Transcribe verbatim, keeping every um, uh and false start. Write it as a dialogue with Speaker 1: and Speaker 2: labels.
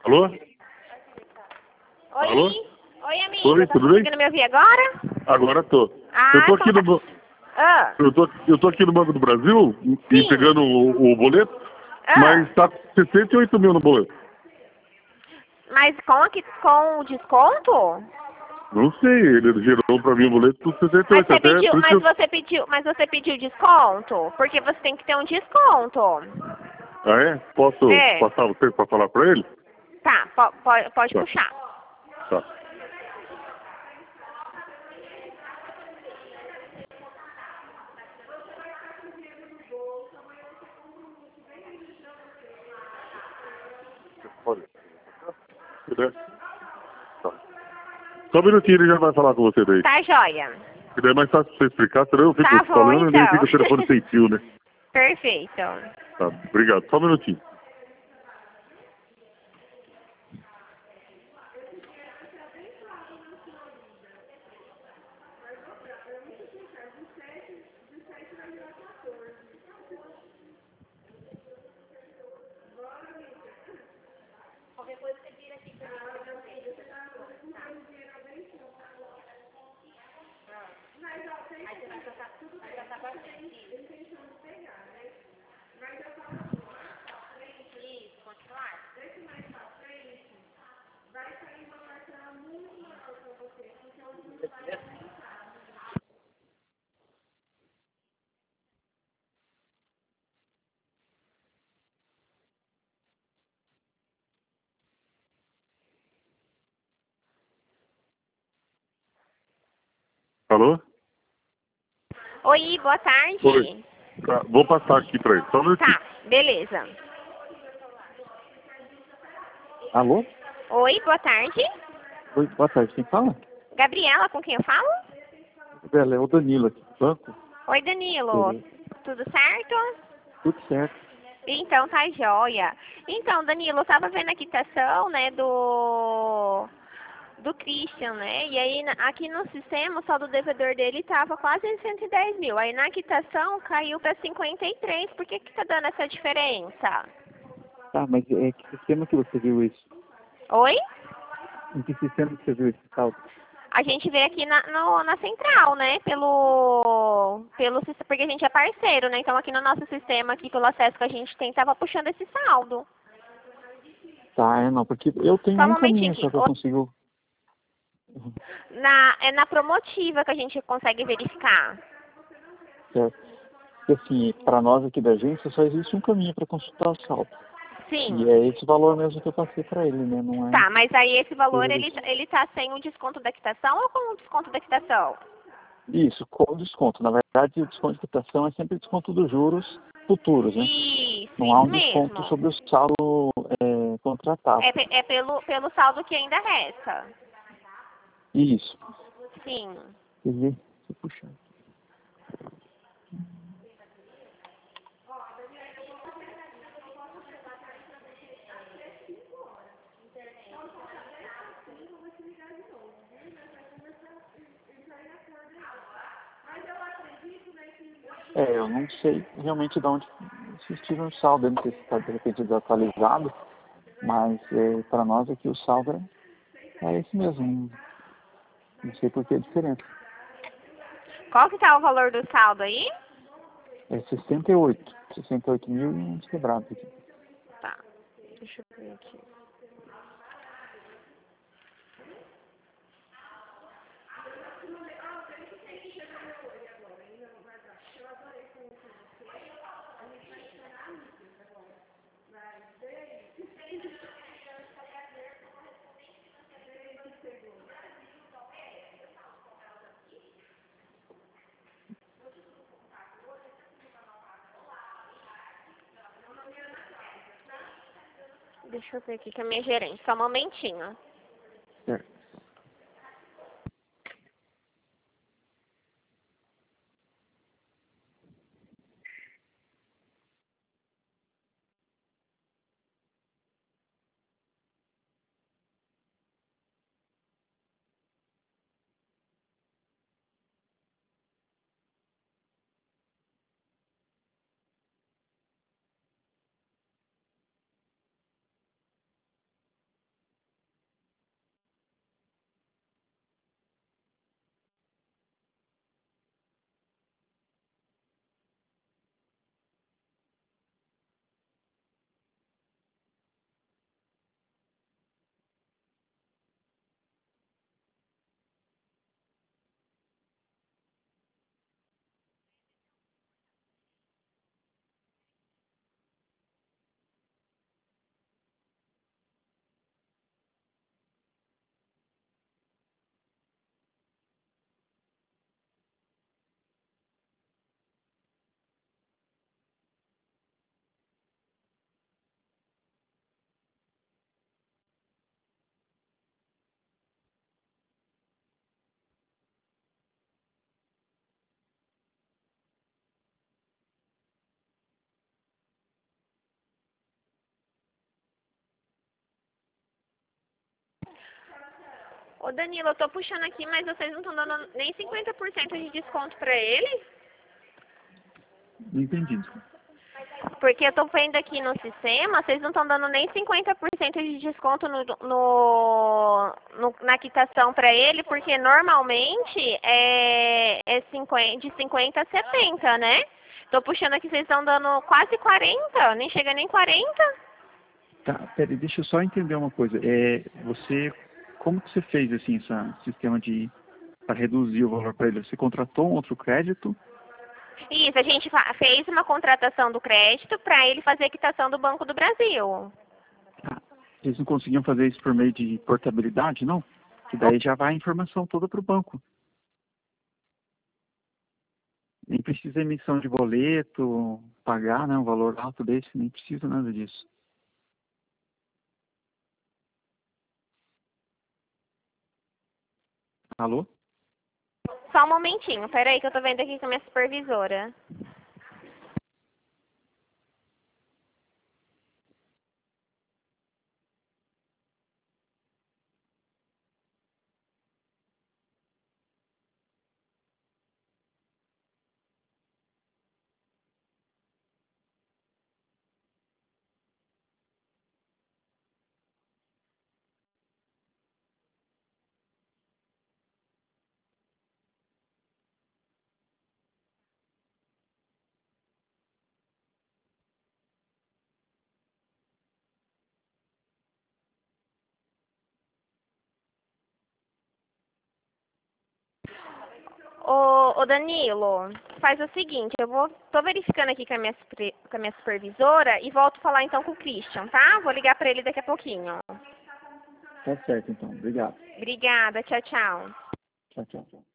Speaker 1: Alô?
Speaker 2: Oi,
Speaker 1: Alô?
Speaker 2: oi amigo,
Speaker 1: Oi,
Speaker 2: tá
Speaker 1: tudo bem?
Speaker 2: conseguindo me ouvir agora?
Speaker 1: Agora tô.
Speaker 2: Ah,
Speaker 1: Eu tô
Speaker 2: então
Speaker 1: aqui
Speaker 2: tá.
Speaker 1: no,
Speaker 2: Ah,
Speaker 1: eu tô, eu tô aqui no Banco do Brasil e
Speaker 2: sim.
Speaker 1: pegando o, o boleto,
Speaker 2: Ah,
Speaker 1: mas tá com sessenta e oito mil no boleto.
Speaker 2: mas com, aqui, com o desconto?
Speaker 1: Não sei, ele gerou pra mim o boleto com sessenta e
Speaker 2: Mas
Speaker 1: oito,
Speaker 2: você
Speaker 1: até
Speaker 2: pediu,
Speaker 1: por isso que
Speaker 2: mas
Speaker 1: eu...
Speaker 2: você pediu, mas você pediu desconto? Porque você tem que ter um desconto.
Speaker 1: Ah, é? Posso
Speaker 2: É.
Speaker 1: passar você pra falar pra ele?
Speaker 2: Tá, po, po- pode
Speaker 1: Tá,
Speaker 2: puxar.
Speaker 1: tá. Olha, se der. Tá. Só um minutinho, ele já vai falar com você daí.
Speaker 2: Tá, joia.
Speaker 1: Se der é mais fácil pra você explicar, senão eu fico
Speaker 2: Tá bom,
Speaker 1: falando e daí
Speaker 2: então.
Speaker 1: fica o telefone sem fio, né?
Speaker 2: Perfeito.
Speaker 1: Tá, obrigado. Só um minutinho. Alô?
Speaker 2: Oi, boa tarde.
Speaker 1: Oi. Tá, vou passar aqui pra ele. Só um minutinho.
Speaker 2: Tá, beleza.
Speaker 3: Alô?
Speaker 2: Oi, boa tarde.
Speaker 3: Oi, boa tarde. Quem fala?
Speaker 2: Gabriela, com quem eu falo?
Speaker 3: Bela, é o Danilo aqui do banco.
Speaker 2: Oi, Danilo.
Speaker 3: Beleza.
Speaker 2: Tudo certo?
Speaker 3: Tudo certo.
Speaker 2: Então tá joia. Então, Danilo, eu tava vendo a quitação, né, do do Christian, né? E aí na- aqui no sistema, o saldo devedor dele tava quase em cento e dez mil. Aí na quitação caiu para cinquenta e três. Por que que tá dando essa diferença?
Speaker 3: Tá, mas é que sistema que você viu isso?
Speaker 2: Oi?
Speaker 3: Em que sistema que você viu esse saldo?
Speaker 2: A gente vê aqui na, no- na central, né? Pelo, pelo sis- porque a gente é parceiro, né? Então aqui no nosso sistema, aqui pelo acesso que a gente tem, tava puxando esse saldo.
Speaker 3: Tá, é não, porque eu tenho
Speaker 2: Só um
Speaker 3: um
Speaker 2: momentinho
Speaker 3: caminho
Speaker 2: aqui.
Speaker 3: só que eu consigo.
Speaker 2: Na, é na promotiva que a gente consegue verificar.
Speaker 3: Certo. Porque assim, para nós aqui da agência só existe um caminho para consultar o saldo.
Speaker 2: Sim.
Speaker 3: E é esse valor mesmo que eu passei para ele, né? Não é.
Speaker 2: Tá, mas aí esse valor, ele,
Speaker 3: Isso.
Speaker 2: ele tá sem o desconto da quitação ou com o desconto da quitação?
Speaker 3: Isso, com o desconto. Na verdade, o desconto de quitação é sempre desconto dos juros futuros, né?
Speaker 2: Isso,
Speaker 3: Não há
Speaker 2: isso
Speaker 3: um desconto
Speaker 2: mesmo.
Speaker 3: sobre o saldo é, contratado.
Speaker 2: É, pe- é pelo, pelo saldo que ainda resta.
Speaker 3: Isso.
Speaker 2: Sim.
Speaker 3: Quer ver? Deixa eu puxar. É, eu não sei realmente de onde vocês tiram o saldo, eu não sei se está de repente desatualizado, mas é, para nós aqui o saldo é, é esse mesmo. Não, não sei por que a diferença.
Speaker 2: Qual que tá o valor do saldo aí?
Speaker 3: É sessenta e oito. sessenta e oito mil e uns quebrados aqui.
Speaker 2: Tá. Deixa eu ver aqui. Deixa eu ver aqui com a minha gerente. Só um momentinho.
Speaker 3: Certo.
Speaker 2: Ô Danilo, eu tô puxando aqui, mas vocês não estão dando nem cinquenta por cento de desconto pra ele?
Speaker 3: Não entendi, desculpa.
Speaker 2: Porque eu tô vendo aqui no sistema, vocês não estão dando nem cinquenta por cento de desconto no, no, no- na quitação pra ele, porque normalmente é, é cinquenta, de cinquenta a setenta, né? Tô puxando aqui, vocês estão dando quase quarenta, nem chega nem quarenta.
Speaker 3: Tá, peraí, deixa eu só entender uma coisa. É, você, como que você fez assim, esse sistema de para reduzir o valor para ele? Você contratou um outro crédito?
Speaker 2: Isso, a gente fa- fez uma contratação do crédito para ele fazer a quitação do Banco do Brasil.
Speaker 3: Ah, eles não conseguiam fazer isso por meio de portabilidade, não? Que daí já vai a informação toda para o banco. Nem precisa emissão de boleto, pagar, né, um valor alto desse, nem precisa nada disso. Alô?
Speaker 2: Só um momentinho, peraí que eu tô vendo aqui com a minha supervisora. Ô, ô Danilo, faz o seguinte, eu vou, tô verificando aqui com a, minha, supre- com a minha supervisora e volto a falar então com o Christian, tá? Vou ligar pra ele daqui a pouquinho.
Speaker 3: Tá certo, então. Obrigado.
Speaker 2: Obrigada, tchau, tchau.
Speaker 3: Tchau, tchau, tchau.